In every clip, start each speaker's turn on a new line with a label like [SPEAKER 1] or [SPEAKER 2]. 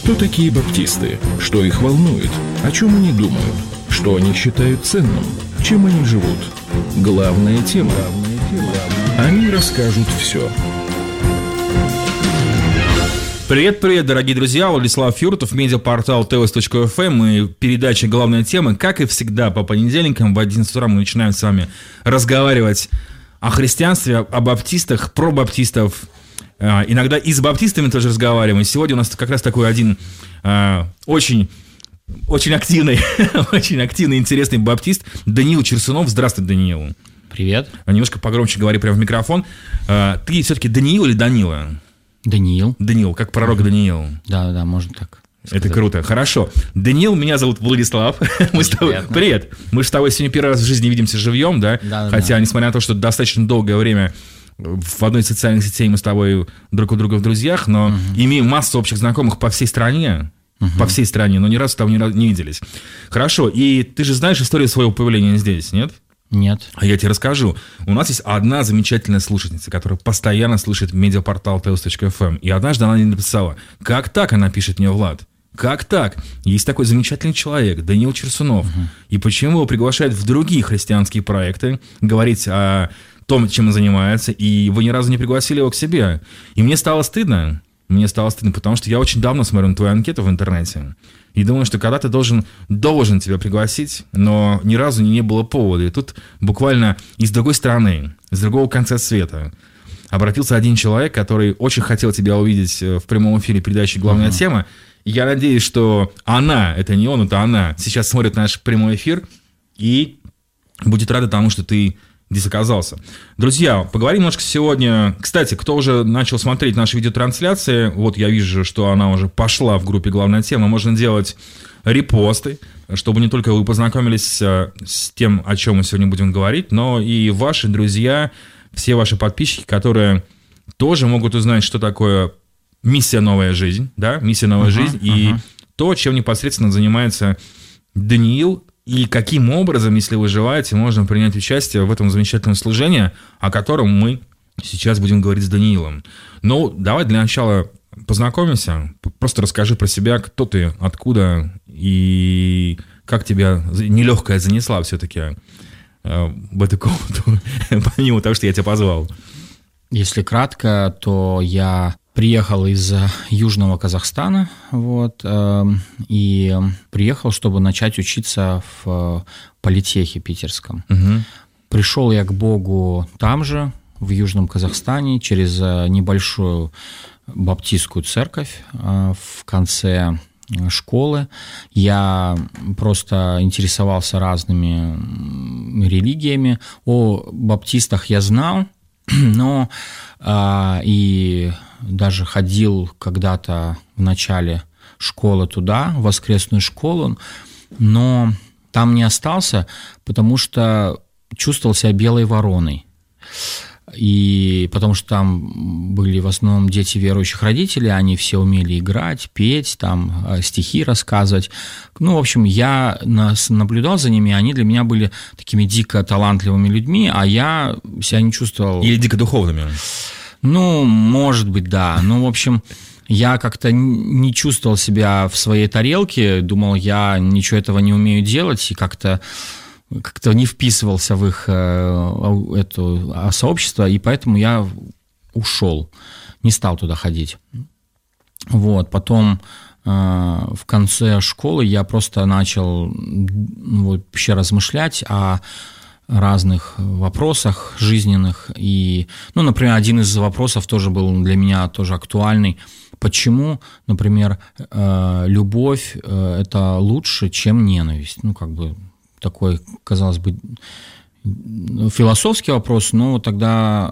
[SPEAKER 1] Кто такие баптисты? Что их волнует? О чем они думают? Что они считают ценным? Чем они живут? Главная тема. Они расскажут все.
[SPEAKER 2] Привет, дорогие друзья, Владислав Юртов, медиапортал tvs.fm и передача «Главная тема». Как и всегда, по понедельникам в 11 утра мы начинаем с вами разговаривать о христианстве, о баптистах, про баптистов. Иногда и с баптистами тоже разговариваем. И сегодня у нас как раз такой один очень активный, очень активный, интересный баптист Даниил Черсунов. Здравствуй, Даниил.
[SPEAKER 3] Привет.
[SPEAKER 2] Немножко погромче говори прямо в микрофон. Ты все-таки Даниил или Данила?
[SPEAKER 3] Даниил.
[SPEAKER 2] Даниил, как пророк Даниил.
[SPEAKER 3] Да, можно так сказать.
[SPEAKER 2] Это круто, хорошо. Даниил, меня зовут Владислав. Мы с тобой... Привет. Мы же с тобой сегодня первый раз в жизни видимся живьем, да?
[SPEAKER 3] Да.
[SPEAKER 2] Хотя, несмотря на то, что достаточно долгое время в одной из социальных сетей мы с тобой друг у друга в друзьях, но имеем массу общих знакомых по всей стране. По всей стране, но ни разу с тобой не виделись. Хорошо, и ты же знаешь историю своего появления здесь, нет?
[SPEAKER 3] Нет.
[SPEAKER 2] А я тебе расскажу. У нас есть одна замечательная слушательница, которая постоянно слушает медиапортал tvs.fm. И однажды она мне написала: как так, она пишет мне, Влад, как так? Есть такой замечательный человек, Даниил Черсунов. И почему его приглашают в другие христианские проекты, говорить о том, чем он занимается, и вы ни разу не пригласили его к себе? И мне стало стыдно. Потому что я очень давно смотрю на твою анкету в интернете и думаю, что когда-то должен тебя пригласить, но ни разу не было повода. И тут буквально из другой страны, с другого конца света обратился один человек, который очень хотел тебя увидеть в прямом эфире передачи «Главная тема». И я надеюсь, что она, это не он, это она, сейчас смотрит наш прямой эфир и будет рада тому, что ты здесь оказался. Друзья, поговорим немножко сегодня. Кстати, кто уже начал смотреть наши видеотрансляции, вот я вижу, что она уже пошла в группе «Главная тема». Можно делать репосты, чтобы не только вы познакомились с тем, о чем мы сегодня будем говорить, но и ваши друзья, все ваши подписчики, которые тоже могут узнать, что такое миссия «Новая жизнь», да, миссия «Новая жизнь», и то, чем непосредственно занимается Даниил. И каким образом, если вы желаете, можно принять участие в этом замечательном служении, о котором мы сейчас будем говорить с Даниилом. Но давай для начала познакомимся. Просто расскажи про себя, кто ты, откуда и как тебя нелегкая занесла все-таки в эту комнату, помимо того, что я тебя позвал.
[SPEAKER 3] Если кратко, то я приехал из Южного Казахстана, и приехал, чтобы начать учиться в политехе питерском. Пришел я к Богу там же, в Южном Казахстане, через небольшую баптистскую церковь в конце школы. Я просто интересовался разными религиями. О баптистах я знал, но и даже ходил когда-то в начале школы туда, в воскресную школу, но там не остался, потому что чувствовал себя белой вороной. И потому что там были в основном дети верующих родителей, они все умели играть, петь, там стихи рассказывать. В общем, я наблюдал за ними, они для меня были такими дико талантливыми людьми, а я себя не чувствовал...
[SPEAKER 2] Или дико духовными.
[SPEAKER 3] Может быть, да. В общем, я как-то не чувствовал себя в своей тарелке, думал, я ничего этого не умею делать, и как-то не вписывался в их это сообщество, и поэтому я ушел, не стал туда ходить. Потом в конце школы я просто начал вообще размышлять о разных вопросах жизненных. И, например, один из вопросов тоже был для меня тоже актуальный. Почему, например, любовь это лучше, чем ненависть? Такой, казалось бы, философский вопрос, но тогда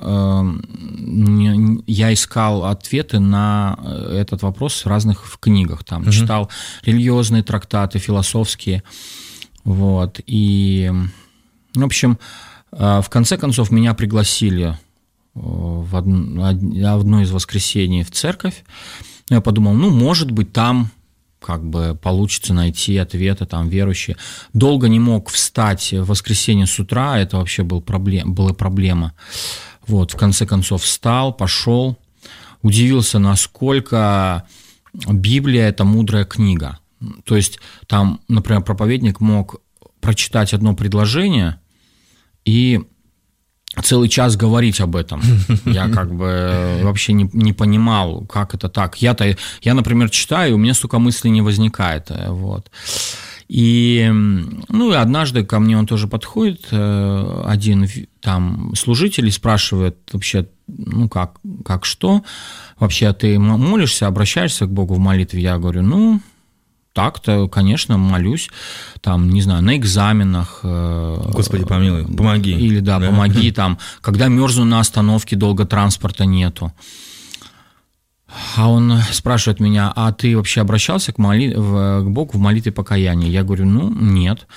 [SPEAKER 3] я искал ответы на этот вопрос в разных книгах. Там читал религиозные трактаты, философские. И, в общем, в конце концов, меня пригласили в одно из воскресений в церковь. Я подумал, может быть, там получится найти ответы, там, верующие. Долго не мог встать в воскресенье с утра, это вообще была проблема. В конце концов встал, пошел, удивился, насколько Библия – это мудрая книга. То есть там, например, проповедник мог прочитать одно предложение и целый час говорить об этом. Я как бы вообще не понимал, как это так. Я, например, читаю, и у меня столько мыслей не возникает. Вот. И однажды ко мне он тоже подходит, один там служитель, и спрашивает вообще, как что? Вообще ты молишься, обращаешься к Богу в молитве? Я говорю, так-то, конечно, молюсь, там, не знаю, на экзаменах.
[SPEAKER 2] Господи, помилуй, помоги.
[SPEAKER 3] Или, да, помоги, там, когда мерзну на остановке, долго транспорта нету. А он спрашивает меня, а ты вообще обращался к Богу в молитве покаяния? Я говорю, нет.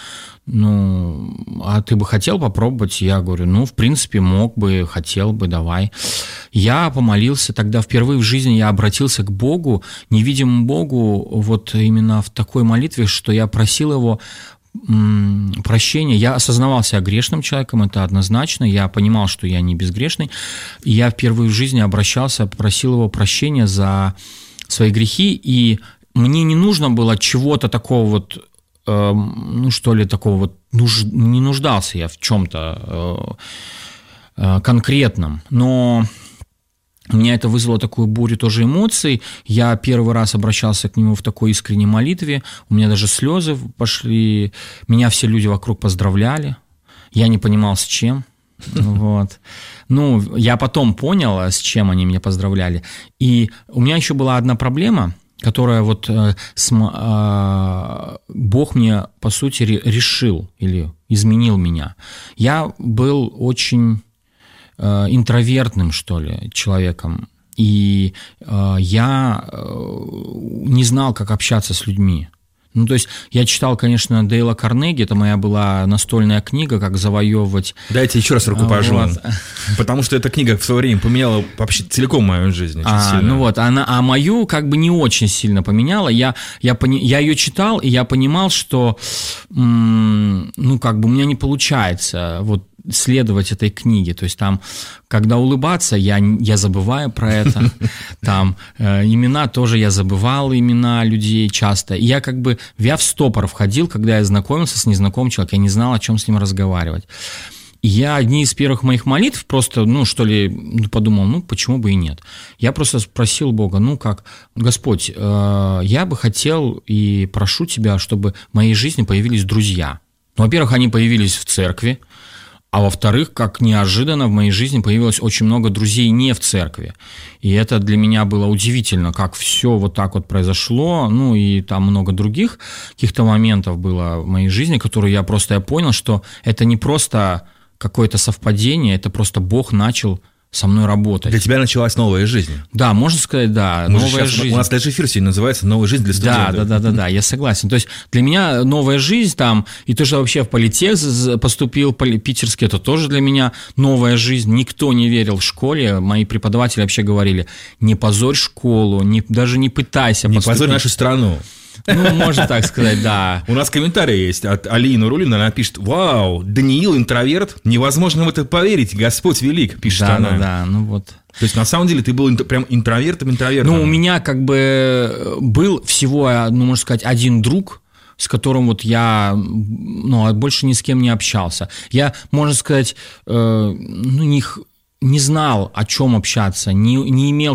[SPEAKER 3] А ты бы хотел попробовать? Я говорю, в принципе, мог бы, хотел бы, давай. Я помолился, тогда впервые в жизни я обратился к Богу, невидимому Богу, вот именно в такой молитве, что я просил Его прощения. Я осознавал себя грешным человеком, это однозначно, я понимал, что я не безгрешный, и я впервые в жизни обращался, просил Его прощения за свои грехи, и мне не нужно было чего-то такого вот, такого вот, не нуждался я в чем-то конкретном, но у меня это вызвало такую бурю тоже эмоций. Я первый раз обращался к Нему в такой искренней молитве. У меня даже слезы пошли. Меня все люди вокруг поздравляли. Я не понимал, с чем. Вот. Я потом понял, с чем они меня поздравляли. И у меня еще была одна проблема, которая Бог мне, по сути, решил или изменил меня. Я был очень интровертным, что ли, человеком, и я не знал, как общаться с людьми. То есть я читал, конечно, Дейла Карнеги, это моя была настольная книга, как завоевывать...
[SPEAKER 2] Дайте еще раз руку пожму, потому что эта книга в свое время поменяла вообще целиком мою жизнь очень сильно.
[SPEAKER 3] А мою как бы не очень сильно поменяла. Я ее читал, и я понимал, что у меня не получается следовать этой книге. То есть там, когда улыбаться, я забываю про это. Там имена тоже я забывал, имена людей часто. И я в стопор входил, когда я знакомился с незнакомым человеком. Я не знал, о чем с ним разговаривать. И я одни из первых моих молитв просто, подумал, почему бы и нет. Я просто спросил Бога, Господь, я бы хотел и прошу Тебя, чтобы в моей жизни появились друзья. Во-первых, они появились в церкви, а во-вторых, как неожиданно в моей жизни появилось очень много друзей не в церкви. И это для меня было удивительно, как все вот так вот произошло. И там много других каких-то моментов было в моей жизни, которые я понял, что это не просто какое-то совпадение, это просто Бог начал со мной работать.
[SPEAKER 2] Для тебя началась новая жизнь.
[SPEAKER 3] Да, можно сказать, да, новая жизнь.
[SPEAKER 2] У нас даже эфир сегодня называется «Новая жизнь для студентов».
[SPEAKER 3] Да, я согласен. То есть для меня новая жизнь там, и то, что вообще в политех поступил питерский, это тоже для меня новая жизнь. Никто не верил в школе, мои преподаватели вообще говорили, не позорь школу, даже не пытайся поступить.
[SPEAKER 2] Не позорь нашу страну.
[SPEAKER 3] Можно так сказать, да.
[SPEAKER 2] У нас комментарий есть от Алии Нуруллиной, она пишет: «Вау, Даниил интроверт, невозможно в это поверить, Господь велик», пишет она.
[SPEAKER 3] Да,
[SPEAKER 2] То есть, на самом деле, ты был прям интровертом.
[SPEAKER 3] У меня был всего, можно сказать, один друг, с которым я больше ни с кем не общался. Я, можно сказать, не знал, о чем общаться, не имел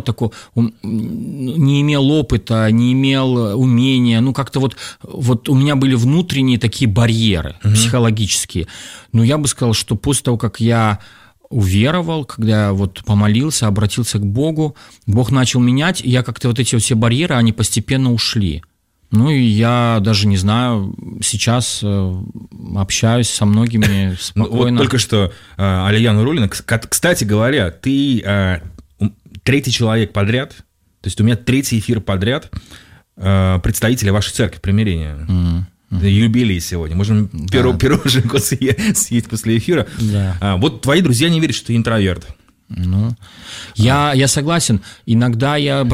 [SPEAKER 3] опыта, не имел умения, как-то у меня были внутренние такие барьеры психологические. Но я бы сказал, что после того, как я уверовал, когда я помолился, обратился к Богу, Бог начал менять, и я как-то эти все барьеры, они постепенно ушли. И я даже не знаю, сейчас общаюсь со многими спокойно.
[SPEAKER 2] Только что Алия Нуруллина, кстати говоря, ты третий человек подряд, то есть у меня третий эфир подряд представителя вашей церкви примирения. Юбилей сегодня. Можем пироженку съесть после эфира.
[SPEAKER 3] Да.
[SPEAKER 2] Твои друзья не верят, что ты интроверт.
[SPEAKER 3] Я согласен. Иногда я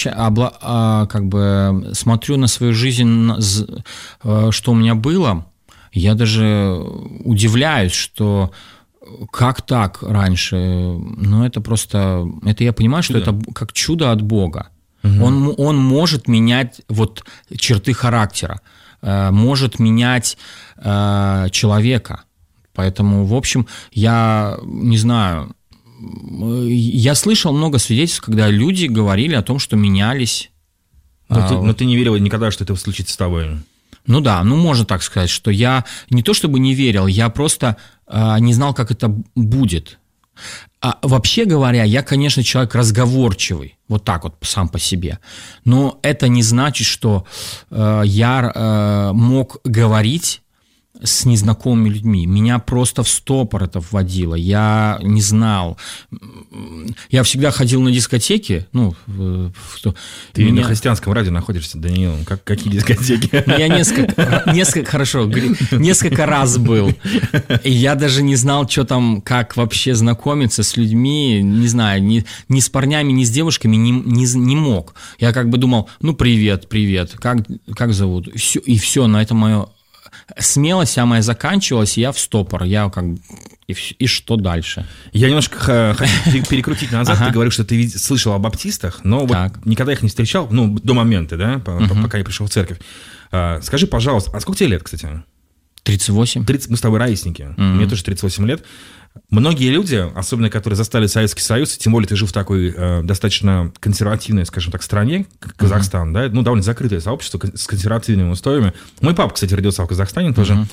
[SPEAKER 3] смотрю на свою жизнь, что у меня было. Я даже удивляюсь, что как так раньше. Это я понимаю, что это как чудо от Бога. Он может менять вот черты характера, может менять человека. Поэтому, в общем, я не знаю, я слышал много свидетельств, когда люди говорили о том, что менялись.
[SPEAKER 2] Но ты не верил никогда, что это случится с тобой?
[SPEAKER 3] Ну да, можно так сказать, что я не то чтобы не верил, я просто не знал, как это будет. Вообще говоря, я, конечно, человек разговорчивый, вот так вот сам по себе, но это не значит, что я мог говорить с незнакомыми людьми. Меня просто в стопор это вводило. Я не знал. Я всегда ходил на дискотеки.
[SPEAKER 2] Ты на христианском радио находишься, Даниил. Какие дискотеки?
[SPEAKER 3] Я несколько раз был. И я даже не знал, что там, как вообще знакомиться с людьми. Не знаю, ни с парнями, ни с девушками не мог. Я как бы думал, привет, как зовут? И все, на это мое... Смелость моя заканчивалась, и я в стопор. И что дальше?
[SPEAKER 2] Я немножко хочу перекрутить назад. Ты говоришь, что ты слышал о баптистах, но вот никогда их не встречал, до момента, да, пока я пришел в церковь. Скажи, пожалуйста, а сколько тебе лет, кстати?
[SPEAKER 3] 38.
[SPEAKER 2] Мы с тобой ровесники. Мне тоже 38 лет. Многие люди, особенно которые застали Советский Союз, тем более ты жил в такой достаточно консервативной, скажем так, стране, как Казахстан, да, довольно закрытое сообщество с консервативными устоями. Мой папа, кстати, родился в Казахстане тоже.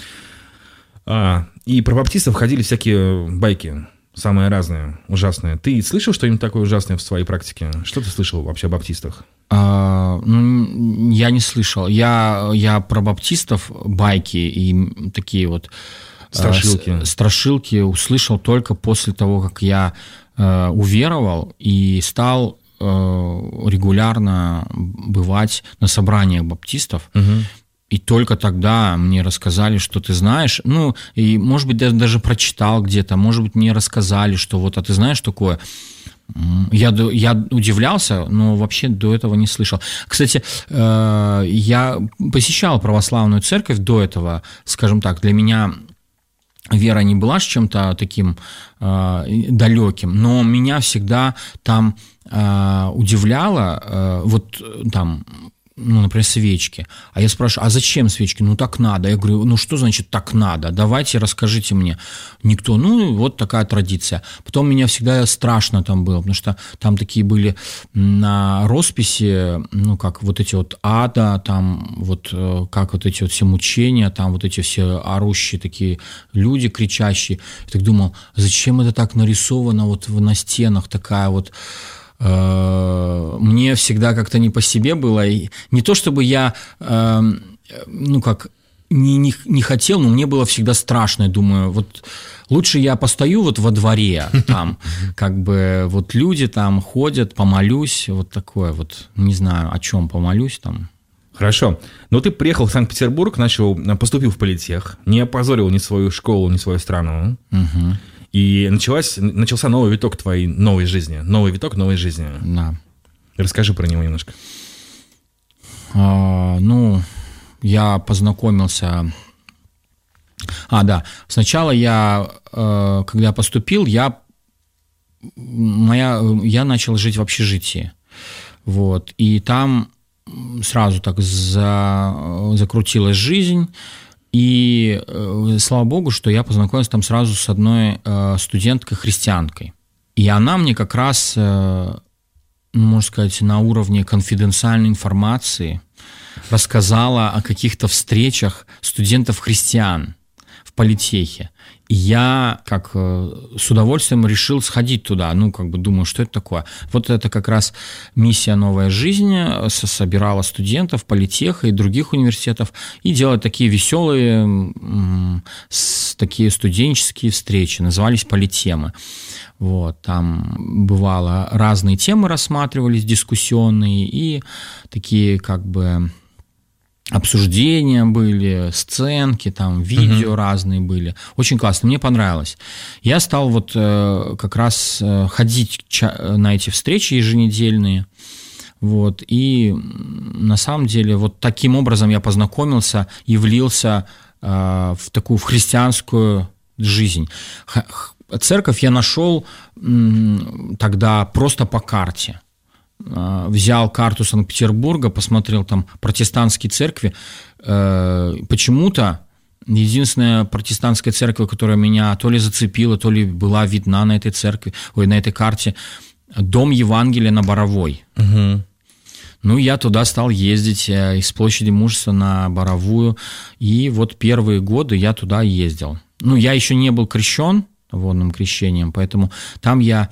[SPEAKER 2] И про баптистов ходили всякие байки, самые разные, ужасные. Ты слышал что-нибудь такое ужасное в своей практике? Что ты слышал вообще о баптистах?
[SPEAKER 3] Я не слышал. Я про баптистов байки и такие вот... Страшилки услышал только после того, как я уверовал и стал регулярно бывать на собраниях баптистов. И только тогда мне рассказали, что ты знаешь, и, может быть, даже прочитал где-то, может быть, мне рассказали, что а ты знаешь такое? Я удивлялся, но вообще до этого не слышал. Кстати, я посещал православную церковь до этого, скажем так, для меня... Вера не была чем-то таким далеким, но меня всегда там удивляло, например, свечки. А я спрашиваю, а зачем свечки? Так надо. Я говорю, что значит так надо? Давайте расскажите мне. Никто, вот такая традиция. Потом меня всегда страшно там было, потому что там такие были на росписи, как вот эти вот ада, там как вот эти вот все мучения, там вот эти все орущие такие люди кричащие. Я так думал, зачем это так нарисовано на стенах, такая вот... Мне всегда как-то не по себе было. И не то чтобы я, не хотел, но мне было всегда страшно. Я думаю, лучше я постою во дворе, там, люди там ходят, помолюсь, такое не знаю, о чем помолюсь там.
[SPEAKER 2] Хорошо. Но ты приехал в Санкт-Петербург, поступил в политех, не опозорил ни свою школу, ни свою страну. И начался новый виток твоей новой жизни. Новый виток новой жизни.
[SPEAKER 3] Да.
[SPEAKER 2] Расскажи про него немножко.
[SPEAKER 3] Я познакомился... Сначала когда поступил, я начал жить в общежитии. И там сразу так закрутилась жизнь. И слава богу, что я познакомился там сразу с одной студенткой-христианкой. И она мне как раз, можно сказать, на уровне конфиденциальной информации рассказала о каких-то встречах студентов-христиан в политехе. И я с удовольствием решил сходить туда. Думаю, что это такое. Это как раз миссия «Новая жизнь» собирала студентов политеха и других университетов и делала такие веселые, такие студенческие встречи. Назывались политемы. Там бывало разные темы рассматривались, дискуссионные и такие обсуждения были, сценки, там, видео разные были. Очень классно, мне понравилось. Я стал как раз ходить на эти встречи еженедельные. И на самом деле таким образом я познакомился и влился в христианскую жизнь. Церковь я нашел тогда просто по карте. взял карту Санкт-Петербурга, посмотрел там протестантские церкви. Почему-то единственная протестантская церковь, которая меня то ли зацепила, то ли была видна на этой церкви, на этой карте, Дом Евангелия на Боровой.
[SPEAKER 2] Угу.
[SPEAKER 3] Ну, я туда стал ездить из площади Мужества на Боровую, и вот первые годы я туда ездил. Ну, я еще не был крещен водным крещением, поэтому там я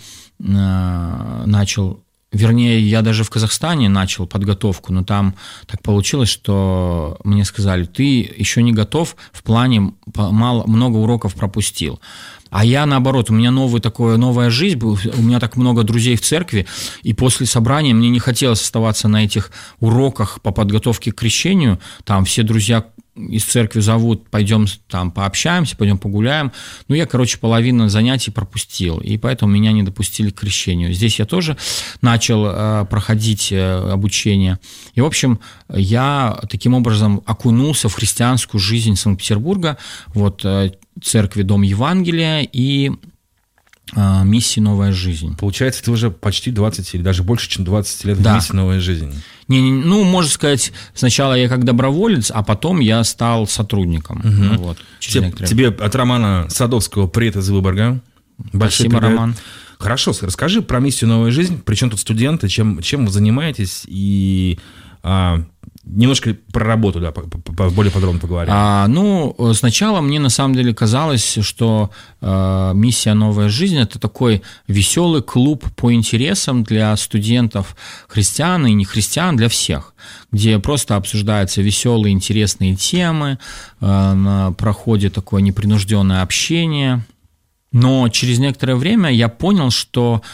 [SPEAKER 3] начал... Вернее, я даже в Казахстане начал подготовку, но там так получилось, что мне сказали, ты еще не готов, в плане много уроков пропустил. А я, наоборот, у меня новая жизнь, у меня так много друзей в церкви, и после собрания мне не хотелось оставаться на этих уроках по подготовке к крещению, там все друзья из церкви зовут, пойдем там пообщаемся, пойдем погуляем. Ну, я, половину занятий пропустил, и поэтому меня не допустили к крещению. Здесь я тоже начал проходить обучение. И, в общем, я таким образом окунулся в христианскую жизнь Санкт-Петербурга, вот церкви Дом Евангелия и миссии «Новая жизнь».
[SPEAKER 2] Получается, ты уже почти 20 или даже больше, чем 20 лет в миссии «Новая жизнь».
[SPEAKER 3] Ну, можно сказать, сначала я как доброволец, а потом я стал сотрудником.
[SPEAKER 2] Угу.
[SPEAKER 3] Вот,
[SPEAKER 2] тебе от Романа Садовского привет из Выборга.
[SPEAKER 3] Спасибо, Роман.
[SPEAKER 2] Хорошо, расскажи про миссию «Новая жизнь». Причем тут студенты, чем вы занимаетесь, и немножко про работу, да, более подробно поговорим.
[SPEAKER 3] Сначала мне на самом деле казалось, что миссия «Новая жизнь» — это такой веселый клуб по интересам для студентов христиан и нехристиан, для всех, где просто обсуждаются веселые, интересные темы, проходит такое непринужденное общение. Но через некоторое время я понял, что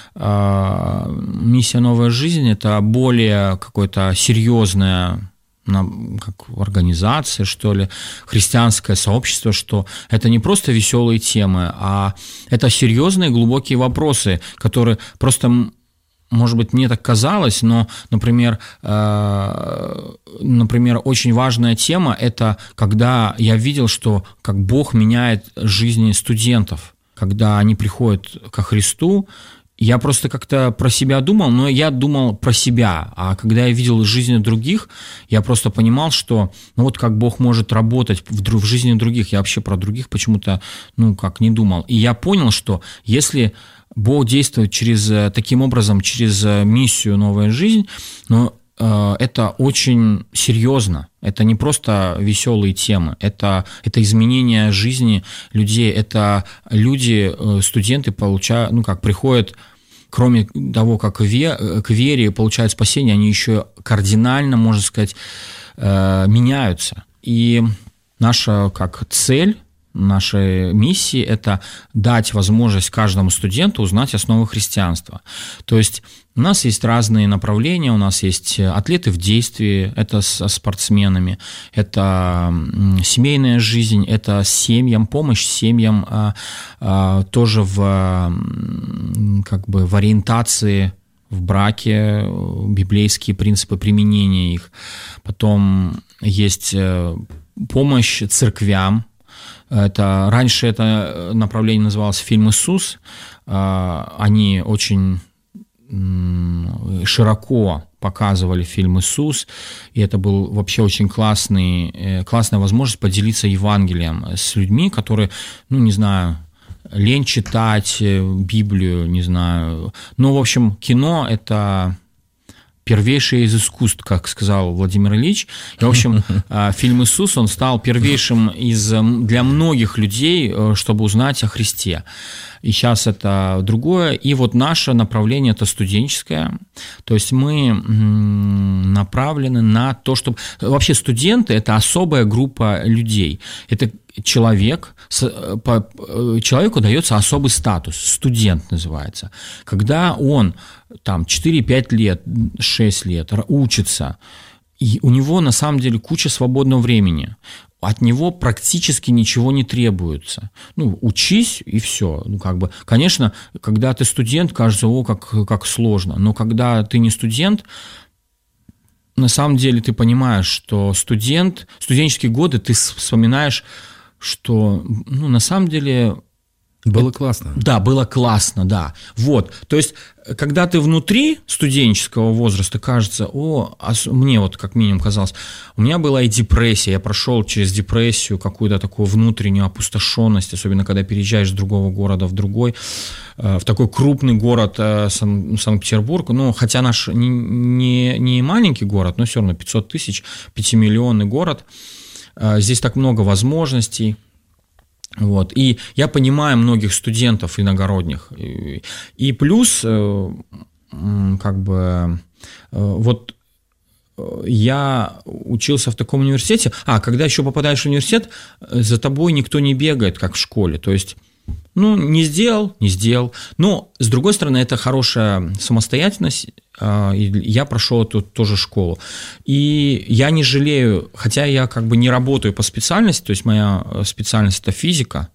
[SPEAKER 3] миссия «Новая жизнь» — это более какое-то серьезное, как организация, что ли, христианское сообщество, что это не просто веселые темы, а это серьезные глубокие вопросы, которые просто, может быть, мне так казалось, но, например, очень важная тема – это когда я видел, что как Бог меняет жизни студентов, когда они приходят ко Христу. Я просто как-то про себя думал, но я думал про себя, а когда я видел жизнь других, я просто понимал, что как Бог может работать в жизни других, я вообще про других почему-то, не думал. И я понял, что если Бог действует таким образом через миссию «Новая жизнь», это очень серьезно, это не просто веселые темы, это изменение жизни людей, это люди, студенты приходят, кроме того, как к вере получают спасение, они еще кардинально, можно сказать, меняются. И наша цель нашей миссии – это дать возможность каждому студенту узнать основы христианства. То есть у нас есть разные направления, у нас есть атлеты в действии, это со спортсменами, это семейная жизнь, это семьям, помощь семьям, тоже в ориентации в браке, библейские принципы применения их. Потом есть помощь церквям. Раньше это направление называлось «Фильм Иисус». Они очень широко показывали фильм «Иисус», и это был вообще очень классная возможность поделиться Евангелием с людьми, которые, лень читать Библию, в общем, кино – это первейшее из искусств, как сказал Владимир Ильич. И, в общем, фильм «Иисус», он стал первейшим для многих людей, чтобы узнать о Христе. И сейчас это другое. И вот наше направление – это студенческое. То есть мы направлены на то, чтобы... Вообще студенты – это особая группа людей. Это человеку дается особый статус, студент называется. Когда он 4-5 лет, 6 лет учится, и у него на самом деле куча свободного времени, от него практически ничего не требуется. Учись и все. Конечно, когда ты студент, кажется, как сложно, но когда ты не студент, на самом деле ты понимаешь, что студенческие годы ты вспоминаешь, что на самом деле
[SPEAKER 2] Было классно.
[SPEAKER 3] Да, было классно, да. Вот, то есть, когда ты внутри студенческого возраста, кажется, мне вот как минимум казалось, у меня была и депрессия, я прошел через депрессию, какую-то такую внутреннюю опустошенность, особенно когда переезжаешь с другого города в другой, в такой крупный город Санкт-Петербург, ну, хотя наш не маленький город, но все равно 500 тысяч, 5-миллионный город, здесь так много возможностей. Вот. И я понимаю многих студентов иногородних. И плюс, как бы, вот я учился в таком университете, когда еще попадаешь в университет, за тобой никто не бегает, как в школе. То есть, не сделал. Но, с другой стороны, это хорошая самостоятельность. Я прошел эту тоже школу. И я не жалею, хотя я как бы не работаю по специальности, то есть моя специальность – это физика,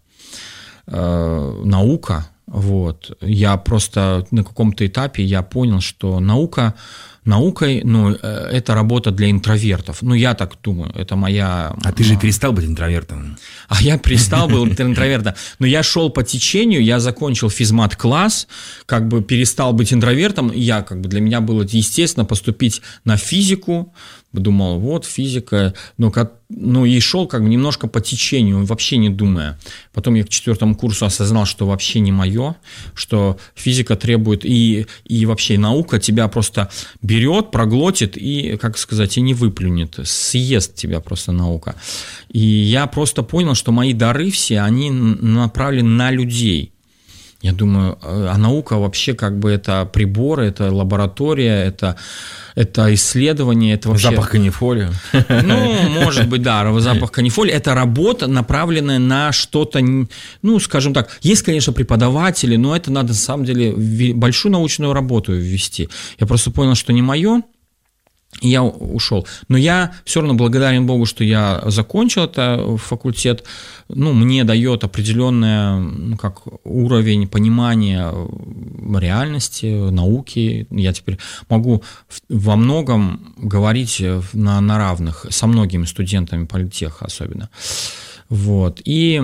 [SPEAKER 3] наука. Вот. Я просто на каком-то этапе я понял, что наукой, это работа для интровертов. Я так думаю, это моя...
[SPEAKER 2] А ты же перестал быть интровертом.
[SPEAKER 3] А я перестал быть интровертом. Но я шел по течению, я закончил физмат-класс, как бы перестал быть интровертом. Для меня было естественно поступить на физику. Думал, вот физика, и шел как бы немножко по течению, вообще не думая. Потом я к 4 курсу осознал, что вообще не мое, что физика требует, и вообще наука тебя просто берет, проглотит и, и не выплюнет, съест тебя просто наука. И я просто понял, что мои дары все, они направлены на людей. Я думаю, а наука вообще как бы это приборы, это лаборатория, это исследование, это вообще...
[SPEAKER 2] Запах канифоли.
[SPEAKER 3] Может быть, да, запах канифоли. Это работа, направленная на что-то, скажем так, есть, конечно, преподаватели, но это надо, на самом деле, большую научную работу ввести. Я просто понял, что не мое, и я ушел. Но я все равно благодарен Богу, что я закончил этот факультет. Мне дает определенный уровень понимания реальности, науки. Я теперь могу во многом говорить на равных со многими студентами политеха особенно. Вот. И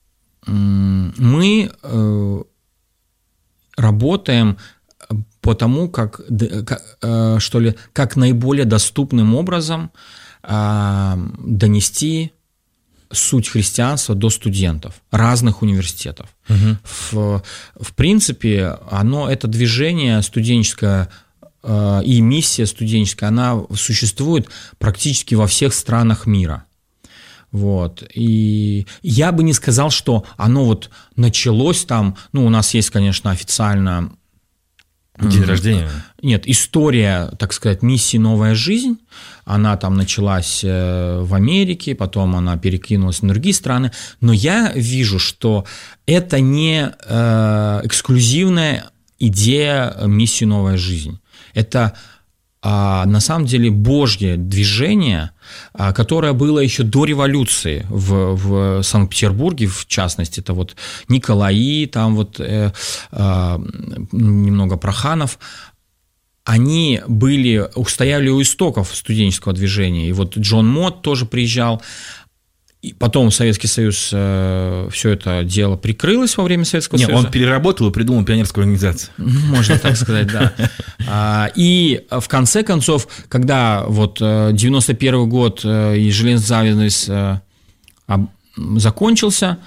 [SPEAKER 3] мы работаем по тому, как наиболее доступным образом донести суть христианства до студентов разных университетов. Угу. В принципе, это движение студенческое и миссия студенческая, она существует практически во всех странах мира. Вот. И я бы не сказал, что оно началось там, у нас есть, конечно, официально
[SPEAKER 2] день рождения?
[SPEAKER 3] Нет, история, так сказать, миссии «Новая жизнь», она там началась в Америке, потом она перекинулась на другие страны, но я вижу, что это не эксклюзивная идея миссии «Новая жизнь». Это на самом деле Божье движение, которое было еще до революции в Санкт-Петербурге, в частности, это Николаи, там немного Проханов, они устояли у истоков студенческого движения. И Джон Мott тоже приезжал. И потом Советский Союз все это дело прикрылось во время Советского Союза.
[SPEAKER 2] Он переработал и придумал пионерскую организацию.
[SPEAKER 3] Можно так сказать, да. И в конце концов, когда 91 год и железный занавес закончился,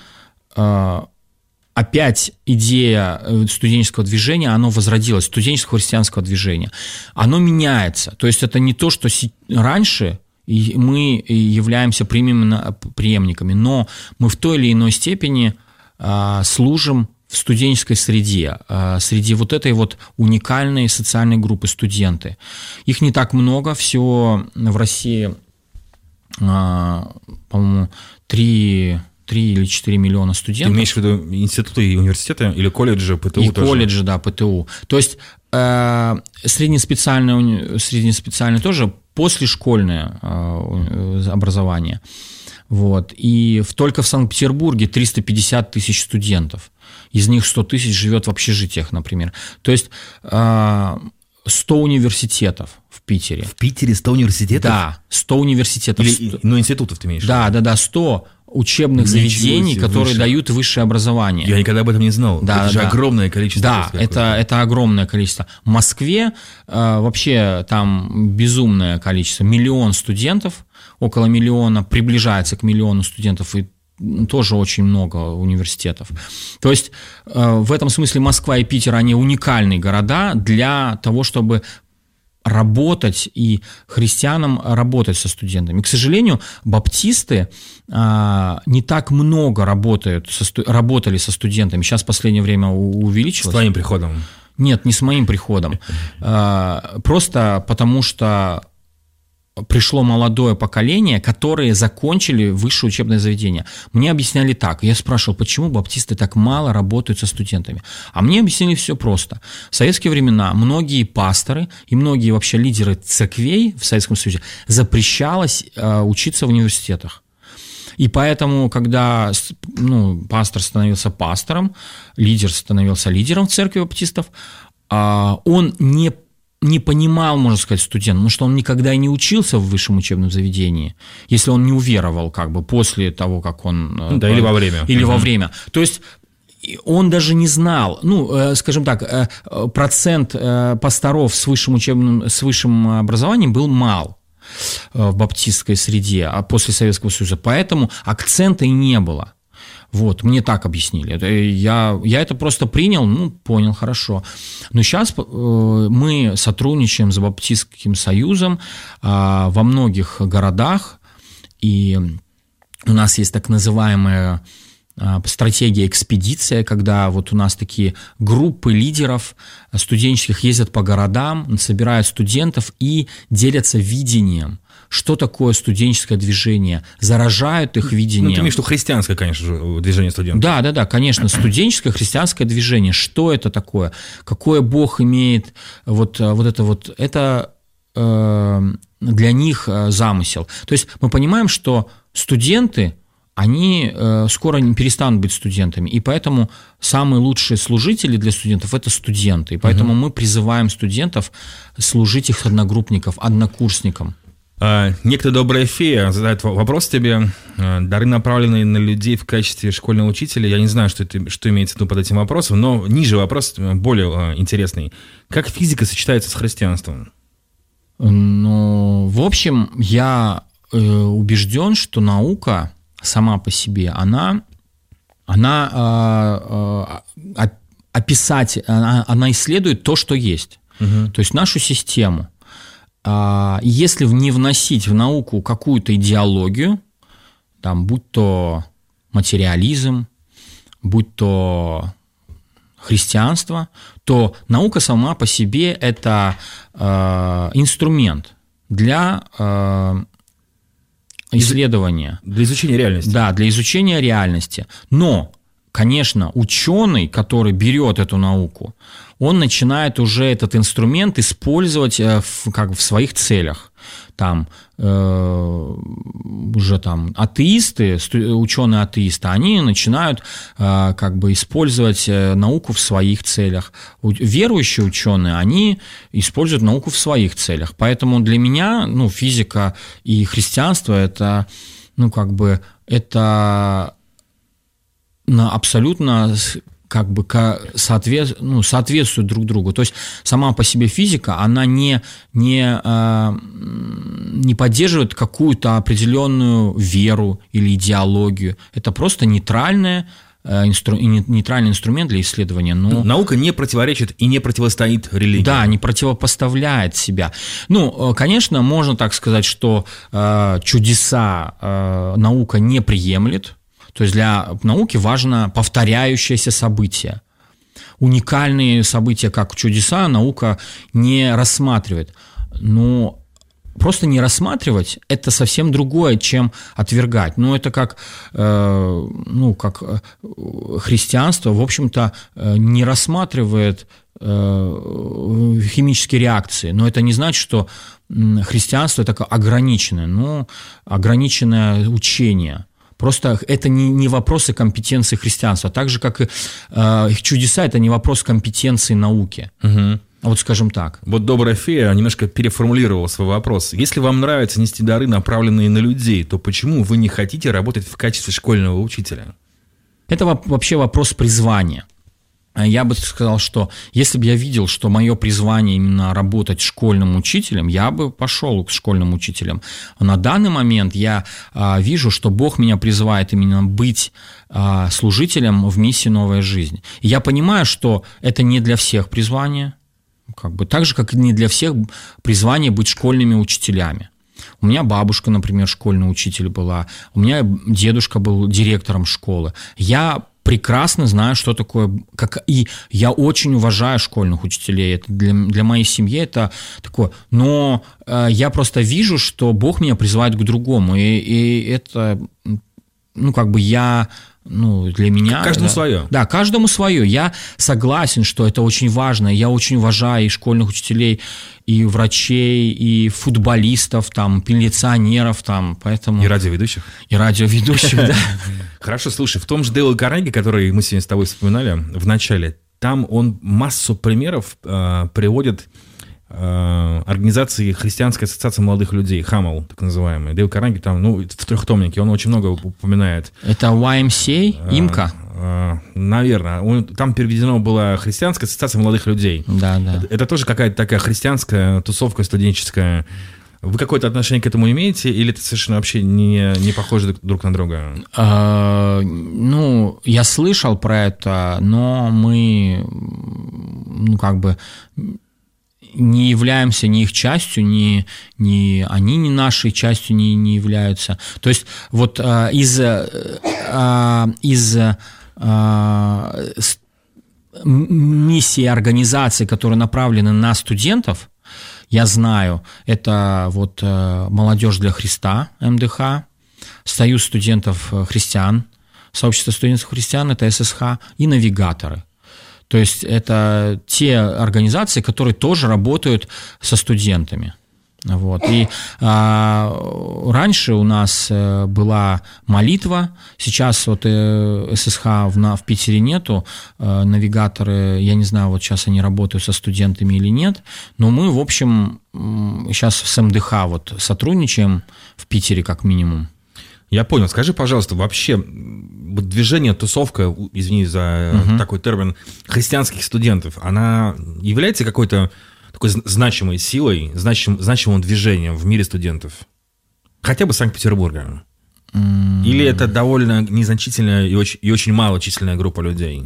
[SPEAKER 3] опять идея студенческого движения, оно возродилось, студенческого христианского движения. Оно меняется. То есть это не то, что раньше... И мы являемся преемниками, но мы в той или иной степени служим в студенческой среде, среди этой уникальной социальной группы студенты. Их не так много, всего в России, по-моему, 3 или 4 миллиона студентов.
[SPEAKER 2] Ты имеешь в виду институты и университеры или колледжи, ПТУ
[SPEAKER 3] и
[SPEAKER 2] тоже?
[SPEAKER 3] Колледжи, да, ПТУ. То есть среднеспециальное тоже послешкольное образование. Вот. И только в Санкт-Петербурге 350 тысяч студентов. Из них 100 тысяч живет в общежитиях, например. То есть 100 университетов в Питере.
[SPEAKER 2] В Питере 100 университетов?
[SPEAKER 3] Да, 100 университетов.
[SPEAKER 2] Институтов ты имеешь?
[SPEAKER 3] Да, 100 учебных заведений, которые дают высшее образование.
[SPEAKER 2] Я никогда об этом не знал.
[SPEAKER 3] Да,
[SPEAKER 2] это же огромное количество.
[SPEAKER 3] Да, это огромное количество. В Москве вообще там безумное количество. 1 миллион студентов, около 1 миллиона, приближается к 1 миллиону студентов, и тоже очень много университетов. То есть в этом смысле Москва и Питер, они уникальные города для того, чтобы работать и христианам работать со студентами. К сожалению, баптисты не так много работали со студентами. Сейчас в последнее время увеличилось.
[SPEAKER 2] С твоим приходом?
[SPEAKER 3] Нет, не с моим приходом. Просто потому что пришло молодое поколение, которые закончили высшее учебное заведение. Мне объясняли так. Я спрашивал, почему баптисты так мало работают со студентами. А мне объяснили все просто. В советские времена многие пасторы и многие вообще лидеры церквей в Советском Союзе запрещалось учиться в университетах. И поэтому, когда пастор становился пастором, лидер становился лидером в церкви баптистов, он не понимал, можно сказать, студент, потому что он никогда и не учился в высшем учебном заведении, если он не уверовал после того, как он...
[SPEAKER 2] Да, или во время.
[SPEAKER 3] Или во время. То есть он даже не знал, скажем так, процент пасторов с высшим образованием был мал в баптистской среде, а после Советского Союза, поэтому акцента и не было. Вот, мне так объяснили. Я это просто принял, понял, хорошо. Но сейчас мы сотрудничаем с Баптистским союзом во многих городах, и у нас есть так называемая стратегия экспедиция, когда вот у нас такие группы лидеров студенческих ездят по городам, собирают студентов и делятся видением. Что такое студенческое движение? Заражают их видением.
[SPEAKER 2] Ты имеешь в виду христианское, конечно же, движение студентов.
[SPEAKER 3] Да, конечно, студенческое христианское движение. Что это такое? Какое Бог имеет это для них замысел. То есть мы понимаем, что студенты, они скоро не перестанут быть студентами, и поэтому самые лучшие служители для студентов – это студенты. И поэтому мы призываем студентов служить их однокурсникам.
[SPEAKER 2] Некто добрая фея задает вопрос тебе. Дары, направленные на людей в качестве школьного учителя. Я не знаю, что имеется в виду под этим вопросом, но ниже вопрос более интересный. Как физика сочетается с христианством?
[SPEAKER 3] В общем, я убежден, что наука сама по себе, она исследует то, что есть. То есть нашу систему. Если не вносить в науку какую-то идеологию, будь то материализм, будь то христианство, то наука сама по себе – это инструмент для исследования.
[SPEAKER 2] Для изучения реальности.
[SPEAKER 3] Да, для изучения реальности. Но, конечно, ученый, который берет эту науку, он начинает уже этот инструмент использовать в своих целях. Атеисты, ученые-атеисты, они начинают использовать науку в своих целях. Верующие ученые, они используют науку в своих целях. Поэтому для меня физика и христианство это абсолютно соответствуют друг другу. То есть сама по себе физика, она не поддерживает какую-то определенную веру или идеологию. Это просто нейтральный инструмент для исследования.
[SPEAKER 2] Наука не противоречит и не противостоит религии.
[SPEAKER 3] Да, не противопоставляет себя. Конечно, можно так сказать, что чудеса наука не приемлет. То есть для науки важно повторяющееся событие. Уникальные события, как чудеса, наука не рассматривает. Но просто не рассматривать – это совсем другое, чем отвергать. Это как христианство, в общем-то, не рассматривает химические реакции. Но это не значит, что христианство – это ограниченное учение. Просто это не вопросы компетенции христианства, так же, как и чудеса – это не вопрос компетенции науки. Вот скажем так.
[SPEAKER 2] Вот добрая фея немножко переформулировала свой вопрос. Если вам нравится нести дары, направленные на людей, то почему вы не хотите работать в качестве школьного учителя?
[SPEAKER 3] Это вообще вопрос призвания. Я бы сказал, что если бы я видел, что мое призвание именно работать школьным учителем, я бы пошел к школьным учителям. На данный момент я вижу, что Бог меня призывает именно быть служителем в миссии «Новая жизнь». И я понимаю, что это не для всех призвание, так же, как и не для всех призвание быть школьными учителями. У меня бабушка, например, школьный учитель была, у меня дедушка был директором школы. Я прекрасно знаю, что такое, и я очень уважаю школьных учителей. Это для моей семьи это такое. Но я просто вижу, что Бог меня призывает к другому, и это, для меня...
[SPEAKER 2] Каждому свое.
[SPEAKER 3] Да, каждому свое. Я согласен, что это очень важно. Я очень уважаю и школьных учителей, и врачей, и футболистов, милиционеров, поэтому...
[SPEAKER 2] И радиоведущих.
[SPEAKER 3] Да.
[SPEAKER 2] Хорошо, слушай, в том же Дейле Карнеги, который мы сегодня с тобой вспоминали в начале, там он массу примеров приводит организации Христианской ассоциации молодых людей, Хамал, так называемый. Дейл Карнеги там, в трехтомнике, он очень много упоминает.
[SPEAKER 3] Это YMCA, Имка?
[SPEAKER 2] Наверное. Там переведено было Христианская ассоциация молодых людей.
[SPEAKER 3] Да.
[SPEAKER 2] Это тоже какая-то такая христианская тусовка студенческая. Вы какое-то отношение к этому имеете, или это совершенно вообще не похожи друг на друга?
[SPEAKER 3] Я слышал про это, но мы, не являемся ни их частью, ни они ни нашей частью не являются. То есть вот из миссии организаций, которые направлены на студентов, я знаю, это вот «Молодежь для Христа», МДХ, Союз студентов христиан, Сообщество студентов христиан, это ССХ, и «Навигаторы». То есть это те организации, которые тоже работают со студентами. Вот. И раньше у нас была молитва, сейчас вот ССХ в Питере нету, навигаторы, я не знаю, вот сейчас они работают со студентами или нет, но мы, в общем, сейчас с МДХ вот сотрудничаем в Питере как минимум.
[SPEAKER 2] Я понял. Скажи, пожалуйста, вообще движение, тусовка, извини за такой термин, христианских студентов, она является какой-то такой значимой силой, значимым движением в мире студентов? Хотя бы Санкт-Петербурга. Или это довольно незначительная и очень малочисленная группа людей?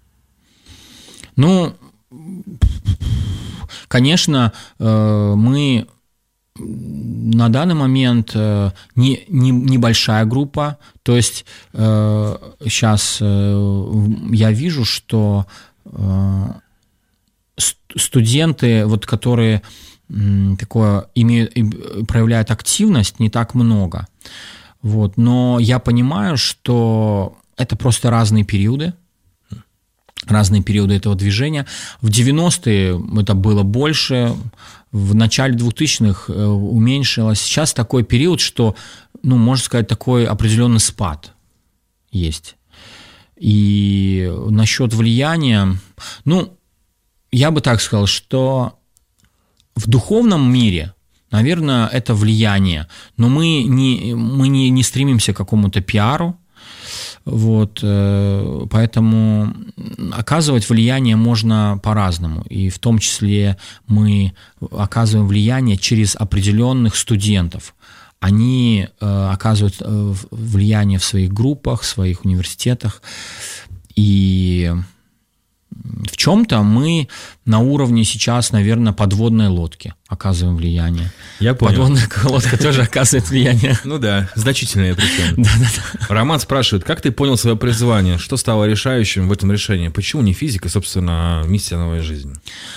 [SPEAKER 3] Конечно, мы на данный момент небольшая группа, то есть сейчас я вижу, что студенты, вот, которые проявляют активность, не так много. Вот, но я понимаю, что это просто разные периоды этого движения. В 90-е это было больше, в начале 2000-х уменьшилось. Сейчас такой период, что, можно сказать, такой определенный спад есть. И насчет влияния, я бы так сказал, что в духовном мире, наверное, это влияние, но мы не стремимся к какому-то пиару, вот, поэтому оказывать влияние можно по-разному, и в том числе мы оказываем влияние через определенных студентов. Они оказывают влияние в своих группах, в своих университетах, и в чем-то мы на уровне сейчас, наверное, подводной лодки оказываем влияние.
[SPEAKER 2] Я понял.
[SPEAKER 3] Подводная лодка тоже оказывает влияние.
[SPEAKER 2] Значительное причем. Да. Роман спрашивает, как ты понял свое призвание? Что стало решающим в этом решении? Почему не физика, собственно, миссия «Новая жизнь»?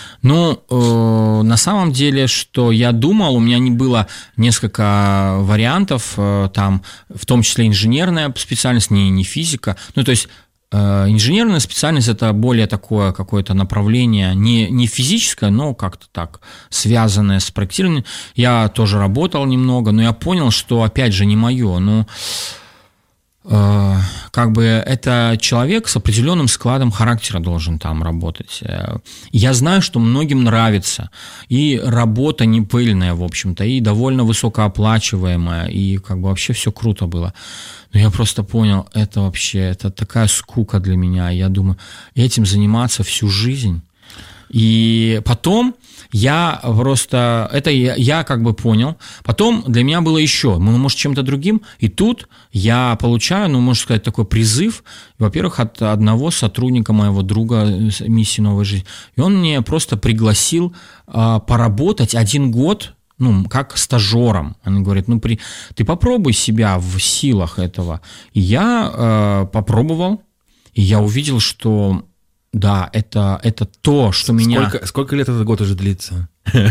[SPEAKER 3] На самом деле, что я думал, у меня не было несколько вариантов, там, в том числе инженерная специальность, не физика. То есть инженерная специальность – это более такое какое-то направление, не физическое, но как-то так, связанное с проектированием. Я тоже работал немного, но я понял, что, опять же, не мое. как бы это человек с определенным складом характера должен там работать. Я знаю, что многим нравится, и работа не пыльная, в общем-то, и довольно высокооплачиваемая, и как бы вообще все круто было. Но я просто понял, это такая скука для меня. Я думаю, этим заниматься всю жизнь. И потом я как бы понял. Потом для меня было еще, может, чем-то другим. И тут я получаю, можно сказать, такой призыв, во-первых, от одного сотрудника моего друга миссии «Новая жизнь». И он мне просто пригласил поработать 1 год, как стажером. Он говорит, ты попробуй себя в силах этого. И я попробовал, и я увидел, что... Да, это то, что меня...
[SPEAKER 2] Сколько лет этот год уже длится?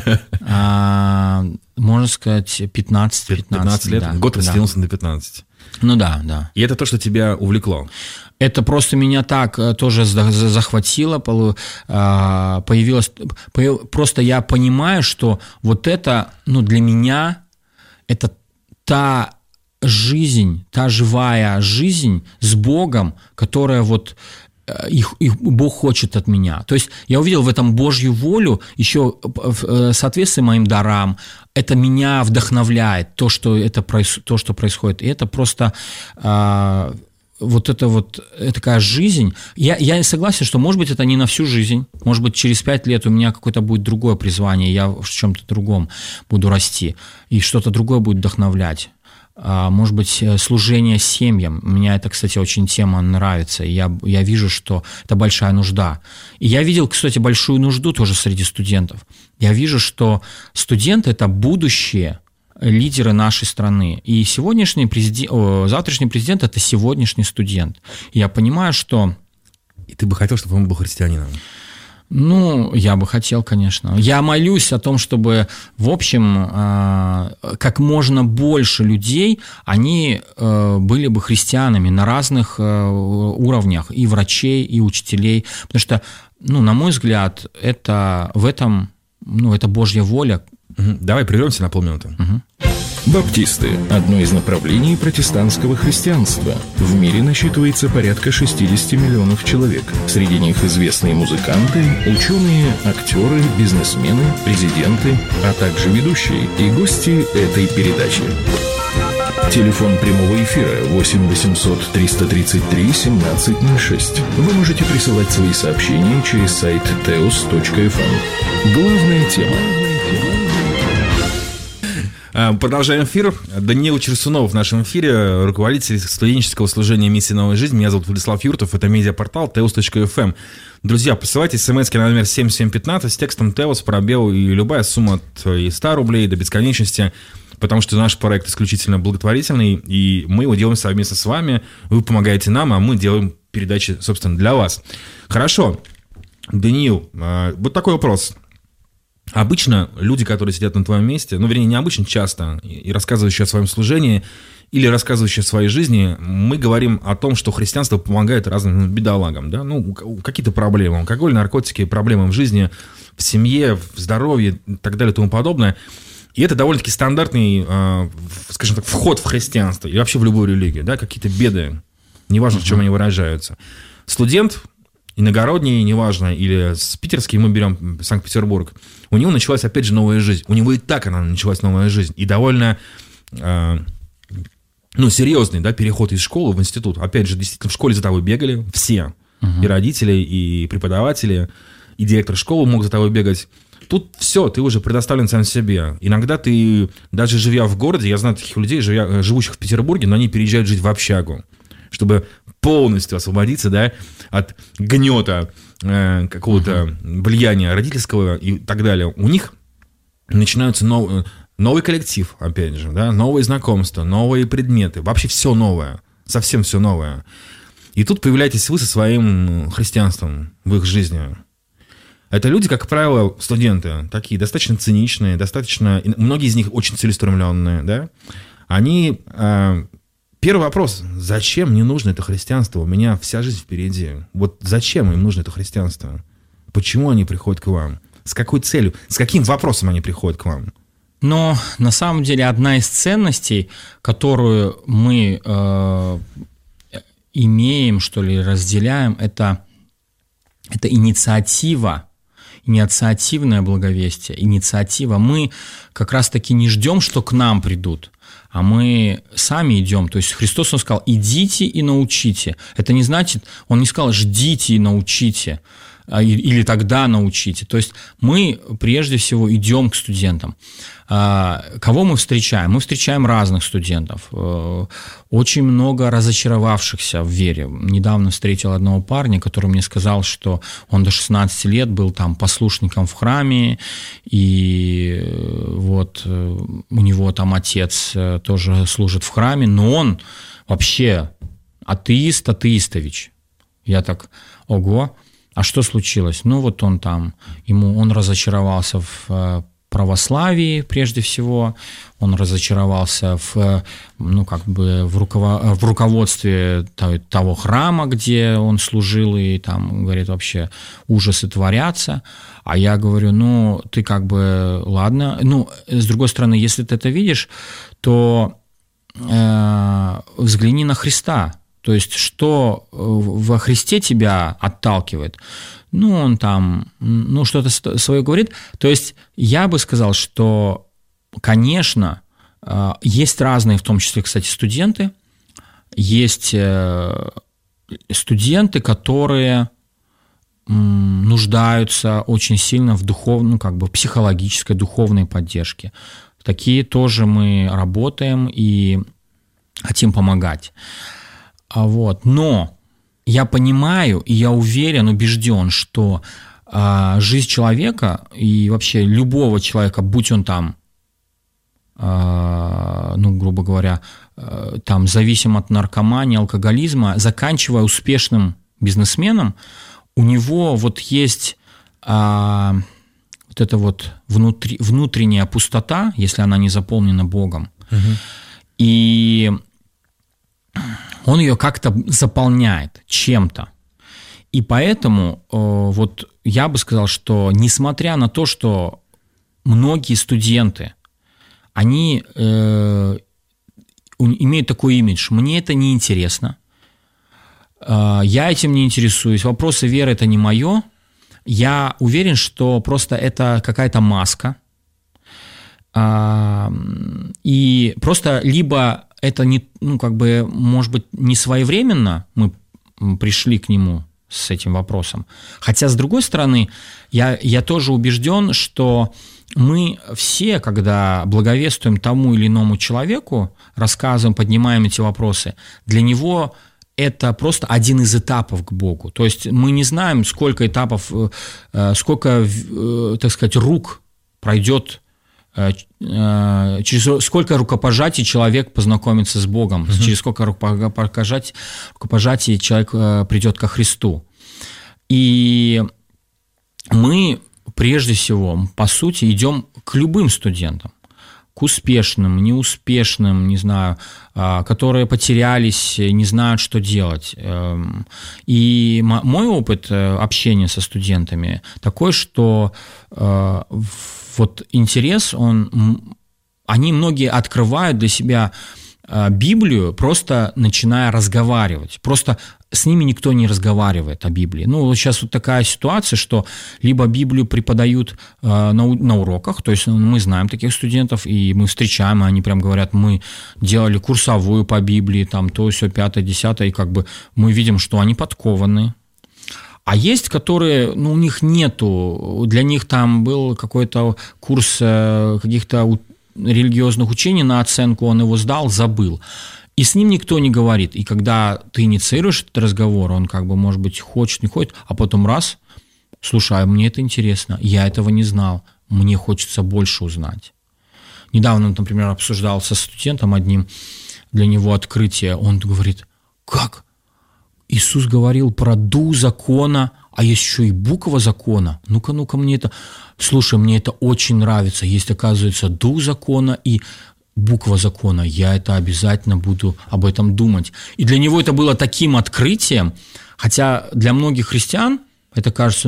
[SPEAKER 3] Можно сказать, 15 лет.
[SPEAKER 2] Да, год растянулся на 15.
[SPEAKER 3] Да.
[SPEAKER 2] И это то, что тебя увлекло?
[SPEAKER 3] Это просто меня так тоже захватило, появилось... Просто я понимаю, что вот это, для меня, это та жизнь, та живая жизнь с Богом, которая вот... Их Бог хочет от меня. То есть я увидел в этом Божью волю, еще в соответствии моим дарам. Это меня вдохновляет, то, что происходит. И это просто такая жизнь. Я согласен, что, может быть, это не на всю жизнь. Может быть, через 5 лет у меня какое-то будет другое призвание, я в чем-то другом буду расти, и что-то другое будет вдохновлять. Может быть, служение семьям. Мне это, кстати, очень тема нравится. Я вижу, что это большая нужда. И я видел, кстати, большую нужду тоже среди студентов. Я вижу, что студенты – это будущие лидеры нашей страны. И завтрашний президент – это сегодняшний студент. И я понимаю, что...
[SPEAKER 2] И ты бы хотел, чтобы он был христианином?
[SPEAKER 3] Я бы хотел, конечно. Я молюсь о том, чтобы, в общем, как можно больше людей, они были бы христианами на разных уровнях, и врачей, и учителей. Потому что, на мой взгляд, это Божья воля.
[SPEAKER 2] Давай прервемся на полминуты.
[SPEAKER 1] Баптисты – одно из направлений протестантского христианства. В мире насчитывается порядка 60 миллионов человек. Среди них известные музыканты, ученые, актеры, бизнесмены, президенты, а также ведущие и гости этой передачи. Телефон прямого эфира 8 800 333 1706. Вы можете присылать свои сообщения через сайт teos.fm. Главная тема.
[SPEAKER 2] Продолжаем эфир. Даниил Черсунов в нашем эфире, руководитель студенческого служения миссии «Новая жизнь». Меня зовут Владислав Юртов, это медиапортал teos.fm. Друзья, присылайте смс-ки на номер 7715 с текстом «Теос», пробел и любая сумма от 100 рублей до бесконечности, потому что наш проект исключительно благотворительный, и мы его делаем совместно с вами. Вы помогаете нам, а мы делаем передачи, собственно, для вас. Хорошо. Даниил, вот такой вопрос. Обычно люди, которые сидят на твоем месте, не обычно, часто, и рассказывающие о своем служении или рассказывающие о своей жизни, мы говорим о том, что христианство помогает разным бедолагам, да, какие-то проблемы, алкоголь, наркотики, проблемы в жизни, в семье, в здоровье и так далее и тому подобное. И это довольно-таки стандартный, скажем так, вход в христианство и вообще в любую религию, да, какие-то беды, неважно, в чем они выражаются. Студент, иногородний, неважно, или с питерский, мы берем Санкт-Петербург, у него началась, опять же, новая жизнь. У него и так она началась новая жизнь. И довольно, серьезный, да, переход из школы в институт. Опять же, действительно, в школе за тобой бегали все. И родители, и преподаватели, и директор школы мог за тобой бегать. Тут все, ты уже предоставлен сам себе. Иногда ты, даже живя в городе, я знаю таких людей, живущих в Петербурге, но они переезжают жить в общагу, чтобы полностью освободиться, да, от гнета какого-то влияния родительского и так далее. У них начинаются новый коллектив, опять же, да, новые знакомства, новые предметы, вообще все новое, совсем все новое. И тут появляетесь вы со своим христианством в их жизни. Это люди, как правило, студенты, такие достаточно циничные, многие из них очень целеустремленные, да. Они... Первый вопрос. Зачем мне нужно это христианство? У меня вся жизнь впереди. Вот зачем им нужно это христианство? Почему они приходят к вам? С какой целью? С каким вопросом они приходят к вам?
[SPEAKER 3] Но на самом деле одна из ценностей, которую мы имеем, что ли, разделяем, это инициативное благовестие, инициатива. Мы как раз-таки не ждем, что к нам придут, а мы сами идем. То есть Христос, Он сказал, идите и научите. Это не значит, Он не сказал, ждите и научите, или тогда научите. То есть мы прежде всего идем к студентам. Кого мы встречаем? Мы встречаем разных студентов. Очень много разочаровавшихся в вере. Недавно встретил одного парня, который мне сказал, что он до 16 лет был там послушником в храме, и вот у него там отец тоже служит в храме, но он вообще атеистович. Я так, ого. А что случилось? Ну, вот он там, он разочаровался в православии прежде всего, он разочаровался в руководстве того храма, где он служил, и там, говорит, вообще ужасы творятся. А я говорю, ну, ты как бы, ладно. Ну, с другой стороны, если ты это видишь, то взгляни на Христа. То есть, что во Христе тебя отталкивает? Ну, он там, что-то свое говорит. То есть, я бы сказал, что, конечно, есть разные, в том числе, кстати, студенты. Есть студенты, которые нуждаются очень сильно в духовной, в психологической, духовной поддержке. Такие тоже мы работаем и хотим помогать. Но я понимаю, и я уверен, убежден, что жизнь человека и вообще любого человека, будь он там, грубо говоря, там зависим от наркомании, алкоголизма, заканчивая успешным бизнесменом, у него вот есть вот эта вот внутренняя пустота, если она не заполнена Богом, и он ее как-то заполняет чем-то. И поэтому вот я бы сказал, что несмотря на то, что многие студенты, они имеют такой имидж, мне это не интересно, я этим не интересуюсь, вопросы веры – это не мое, я уверен, что просто это какая-то маска, и просто либо это не, может быть, не своевременно мы пришли к нему с этим вопросом. Хотя, с другой стороны, я тоже убежден, что мы все, когда благовествуем тому или иному человеку, рассказываем, поднимаем эти вопросы, для него это просто один из этапов к Богу. То есть мы не знаем, сколько этапов, сколько, так сказать, рук пройдет, через сколько рукопожатий человек познакомится с Богом, через сколько рукопожатий человек придет ко Христу. И мы, прежде всего, по сути, идем к любым студентам, к успешным, неуспешным, не знаю, которые потерялись, не знают, что делать. И мой опыт общения со студентами такой, что вот интерес, они многие открывают для себя Библию, просто начиная разговаривать. Просто с ними никто не разговаривает о Библии. Вот сейчас вот такая ситуация, что либо Библию преподают на уроках, то есть мы знаем таких студентов, и мы встречаем, и они прям говорят, мы делали курсовую по Библии, там то, сё, 5, 10, и мы видим, что они подкованы. А есть, которые, у них нету, для них там был какой-то курс каких-то религиозных учений на оценку, он его сдал, забыл. И с ним никто не говорит. И когда ты инициируешь этот разговор, он может быть, хочет, не хочет, а потом раз, слушай, мне это интересно, я этого не знал, мне хочется больше узнать. Недавно, например, обсуждал со студентом одним, для него открытие, он говорит, как? Иисус говорил про дух закона, а есть еще и буква закона. Ну-ка, мне это... Слушай, мне это очень нравится. Есть, оказывается, дух закона и буква закона. Я это обязательно буду об этом думать. И для него это было таким открытием, хотя для многих христиан это кажется,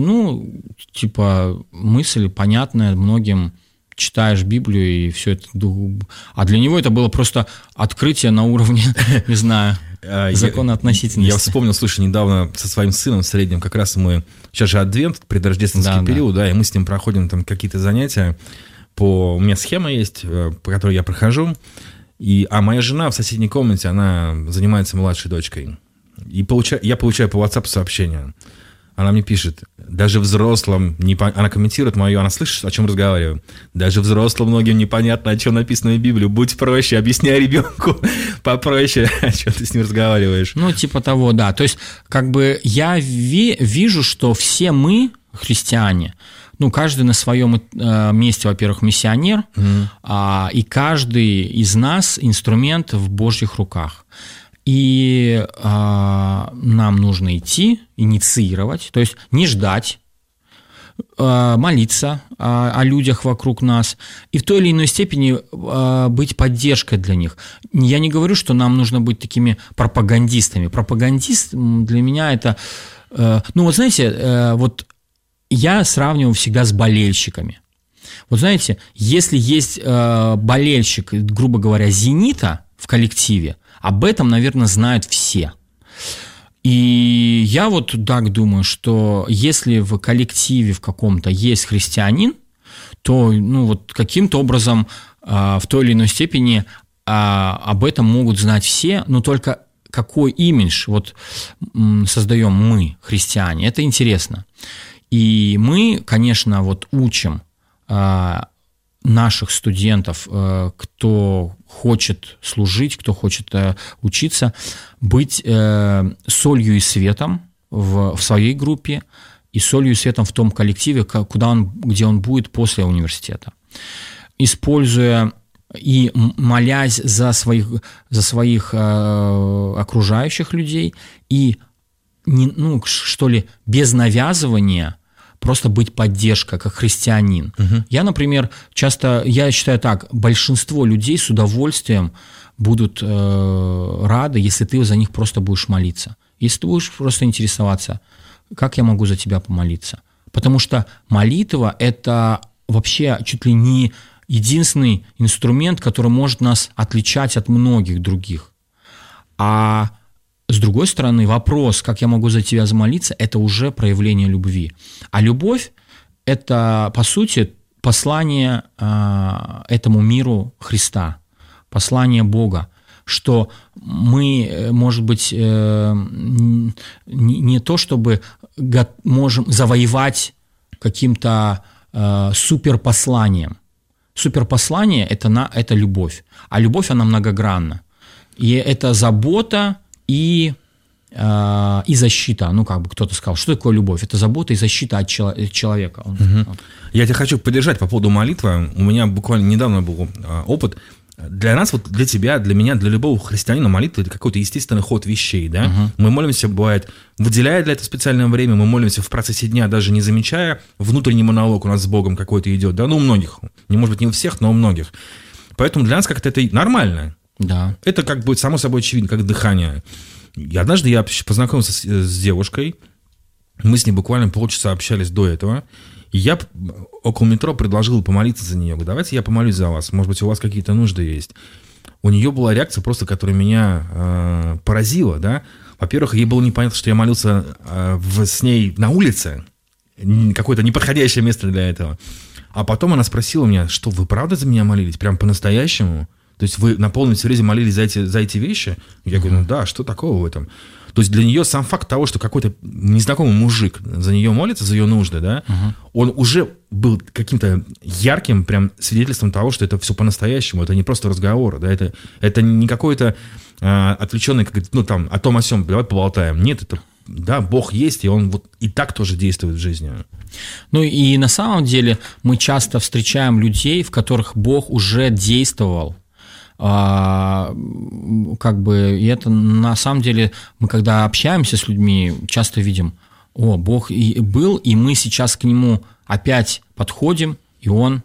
[SPEAKER 3] мысль понятная многим, читаешь Библию и все это... А для него это было просто открытие на уровне, не знаю... Закон относительности.
[SPEAKER 2] Я вспомнил, слушай, недавно со своим сыном средним, как раз мы... Сейчас же адвент, предрождественский период, да, и мы с ним проходим там какие-то занятия. У меня схема есть, по которой я прохожу. А моя жена в соседней комнате, она занимается младшей дочкой. И я получаю по WhatsApp сообщение. Она мне пишет, даже взрослым, она комментирует мое, она слышит, о чем разговариваю. Даже взрослым многим непонятно, о чем написано в Библии. Будь проще, объясняй ребенку попроще, о чем ты с ним разговариваешь.
[SPEAKER 3] Ну, типа того, да. То есть, как бы я вижу, что все мы, христиане, ну, каждый на своем месте, во-первых, миссионер, и каждый из нас инструмент в Божьих руках. И нам нужно идти, инициировать, то есть не ждать, молиться о людях вокруг нас и в той или иной степени быть поддержкой для них. Я не говорю, что нам нужно быть такими пропагандистами. Пропагандист для меня это... Ну вот знаете, вот я сравниваю всегда с болельщиками. Вот знаете, если есть болельщик, грубо говоря, «Зенита» в коллективе, об этом, наверное, знают все. И я вот так думаю, что если в коллективе в каком-то есть христианин, то ну, вот каким-то образом в той или иной степени об этом могут знать все, но только какой имидж вот создаем мы, христиане, это интересно. И мы, конечно, вот учим наших студентов, кто хочет служить, кто хочет учиться, быть солью и светом в своей группе и солью и светом в том коллективе, где он будет после университета. Используя и молясь за своих окружающих людей и, без навязывания просто быть поддержкой, как христианин. Я, например, я считаю так, большинство людей с удовольствием будут рады, если ты за них просто будешь молиться. Если ты будешь просто интересоваться, как я могу за тебя помолиться. Потому что молитва – это вообще чуть ли не единственный инструмент, который может нас отличать от многих других. А с другой стороны, вопрос, как я могу за тебя замолиться, это уже проявление любви. А любовь – это, по сути, послание этому миру Христа, послание Бога, что мы, может быть, не то чтобы можем завоевать каким-то суперпосланием. Суперпослание – это любовь, а любовь, она многогранна. И это забота, и защита. Ну, как бы кто-то сказал, что такое любовь? Это забота и защита от человека.
[SPEAKER 2] Я тебя хочу поддержать по поводу молитвы. У меня буквально недавно был опыт. Для нас, вот для тебя, для меня, для любого христианина молитва – это какой-то естественный ход вещей. Да? Мы молимся, бывает, выделяя для этого специальное время, мы молимся в процессе дня, даже не замечая. Внутренний монолог у нас с Богом какой-то идет. Да? Ну, у многих. Может быть, не у всех, но у многих. Поэтому для нас как-то это нормально. Да. Это как бы само собой очевидно, как дыхание. И однажды я познакомился с девушкой, мы с ней буквально полчаса общались до этого, и я около метро предложил помолиться за нее. Говорю, давайте я помолюсь за вас, может быть, у вас какие-то нужды есть. У нее была реакция просто, которая меня поразила, да. Во-первых, ей было непонятно, что я молился с ней на улице, какое-то неподходящее место для этого. А потом она спросила меня, что вы правда за меня молились, прям по-настоящему? То есть вы на полном серьезе молились за эти вещи? Я говорю, ну да, что такого в этом? То есть для нее сам факт того, что какой-то незнакомый мужик за нее молится, за ее нужды, да, он уже был каким-то ярким прям свидетельством того, что это все по-настоящему, это не просто разговор, да, это не какой-то отвлеченный, ну там, о том о сём, давай поболтаем. Нет, это, да, Бог есть, и он вот и так тоже действует в жизни.
[SPEAKER 3] Ну и на самом деле мы часто встречаем людей, в которых Бог уже действовал. Как бы, и это на самом деле мы когда общаемся с людьми, часто видим, Бог и был, и мы сейчас к нему опять подходим, и он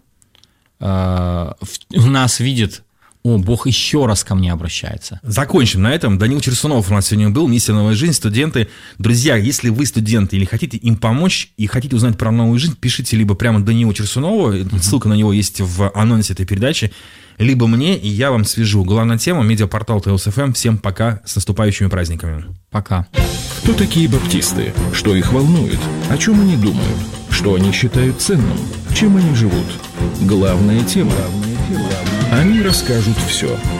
[SPEAKER 3] в нас видит, Бог еще раз ко мне обращается.
[SPEAKER 2] Закончим на этом. Даниил Черсунов у нас сегодня был, «Миссия «Новая жизнь», студенты. Друзья, если вы студенты или хотите им помочь и хотите узнать про новую жизнь, пишите либо прямо Даниилу Черсунову, ссылка на него есть в анонсе этой передачи, либо мне, и я вам свяжу. Главная тема — медиапортал ТС-ФМ. Всем пока, с наступающими праздниками.
[SPEAKER 3] Пока.
[SPEAKER 1] Кто такие баптисты? Что их волнует? О чем они думают? Что они считают ценным? Чем они живут? Главная тема. Они расскажут все.